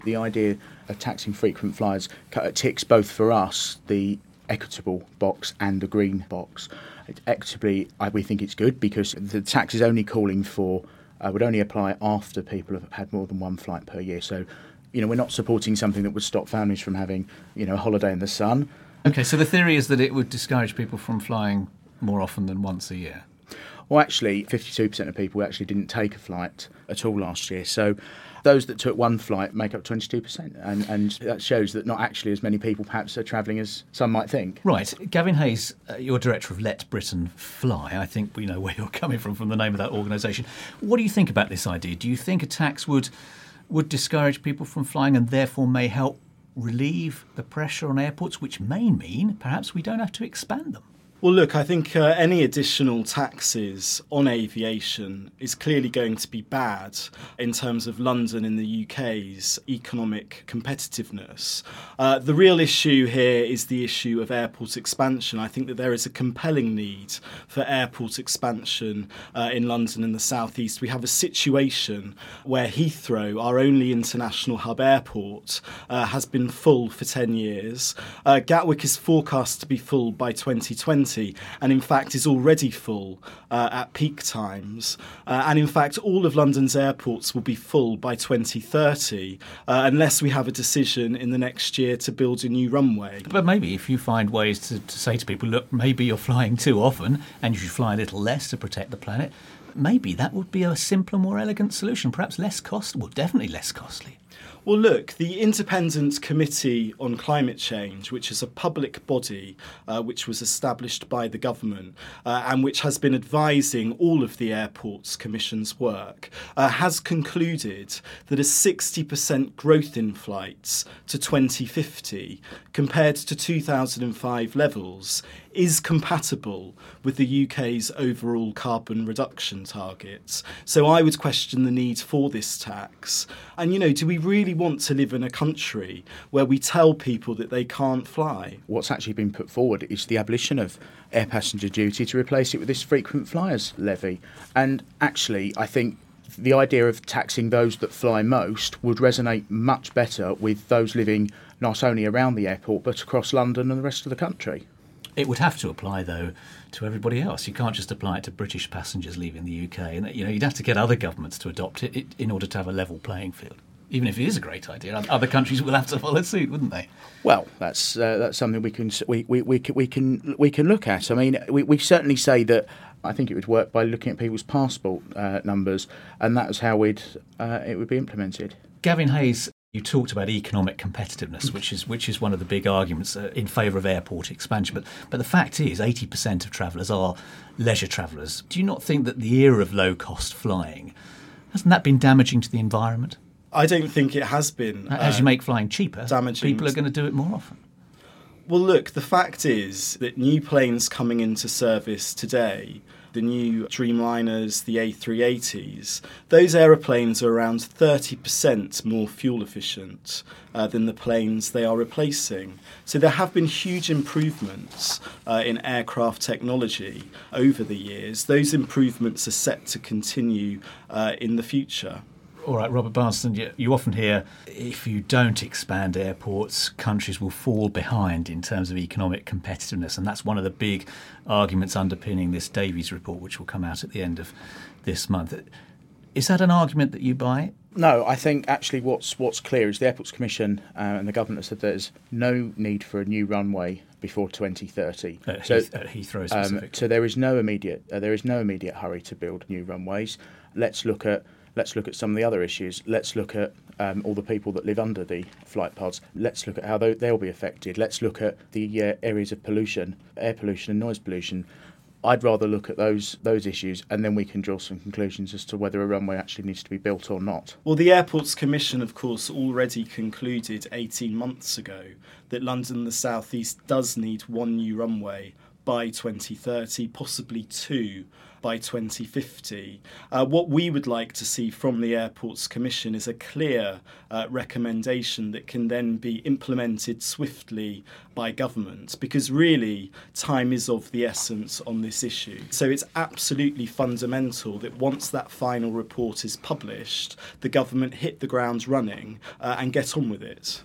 The idea of taxing frequent flyers ticks both for us, the equitable box and the green box. Equitably, we think it's good because the tax is only calling for, would only apply after people have had more than one flight per year. So, we're not supporting something that would stop families from having, a holiday in the sun. OK, so the theory is that it would discourage people from flying more often than once a year. Well, actually, 52% of people actually didn't take a flight at all last year. So those that took one flight make up 22%. And that shows that not actually as many people perhaps are travelling as some might think. Right. Gavin Hayes, you're director of Let Britain Fly. I think we know where you're coming from the name of that organisation. What do you think about this idea? Do you think a tax would discourage people from flying and therefore may help relieve the pressure on airports, which may mean perhaps we don't have to expand them? Well, look, I think any additional taxes on aviation is clearly going to be bad in terms of London and the UK's economic competitiveness. The real issue here is the issue of airport expansion. I think that there is a compelling need for airport expansion in London and the South East. We have a situation where Heathrow, our only international hub airport, has been full for 10 years. Gatwick is forecast to be full by 2020. And in fact is already full at peak times. And in fact, all of London's airports will be full by 2030 unless we have a decision in the next year to build a new runway. But maybe if you find ways to say to people, look, maybe you're flying too often and you should fly a little less to protect the planet, maybe that would be a simpler, more elegant solution, perhaps less costly, well, definitely less costly. Well, look, the Independent Committee on Climate Change, which is a public body which was established by the government and which has been advising all of the Airports Commission's work, has concluded that a 60% growth in flights to 2050 compared to 2005 levels is compatible with the UK's overall carbon reduction targets. So I would question the need for this tax. And, do we really want to live in a country where we tell people that they can't fly? What's actually been put forward is the abolition of air passenger duty to replace it with this frequent flyers levy. And actually, I think the idea of taxing those that fly most would resonate much better with those living not only around the airport but across London and the rest of the country. It would have to apply, though, to everybody else. You can't just apply it to British passengers leaving the UK. And, you'd have to get other governments to adopt it in order to have a level playing field. Even if it is a great idea, other countries will have to follow suit, wouldn't they? Well, that's something we can look at. I mean, we certainly say that. I think it would work by looking at people's passport numbers, and that is how it would be implemented. Gavin Hayes, you talked about economic competitiveness, which is one of the big arguments in favour of airport expansion. But the fact is, 80% of travellers are leisure travellers. Do you not think that the era of low-cost flying, hasn't that been damaging to the environment? I don't think it has been. As you make flying cheaper, damaging. People are going to do it more often. Well, look, the fact is that new planes coming into service today, the new Dreamliners, the A380s, those aeroplanes are around 30% more fuel efficient than the planes they are replacing. So there have been huge improvements in aircraft technology over the years. Those improvements are set to continue in the future. All right, Robert Barston, you often hear if you don't expand airports, countries will fall behind in terms of economic competitiveness, and that's one of the big arguments underpinning this Davies report, which will come out at the end of this month. Is that an argument that you buy? No, I think actually what's clear is the Airports Commission and the government have said there's no need for a new runway before 2030. Heathrow specifically. So there is no immediate hurry to build new runways. Let's look at some of the other issues. Let's look at all the people that live under the flight paths. Let's look at how they'll be affected. Let's look at the areas of pollution, air pollution and noise pollution. I'd rather look at those issues, and then we can draw some conclusions as to whether a runway actually needs to be built or not. Well, the Airports Commission, of course, already concluded 18 months ago that London and the South East does need one new runway by 2030, possibly 2 by 2050. What we would like to see from the Airports Commission is a clear recommendation that can then be implemented swiftly by government, because really time is of the essence on this issue. So it's absolutely fundamental that once that final report is published, the government hit the ground running and get on with it.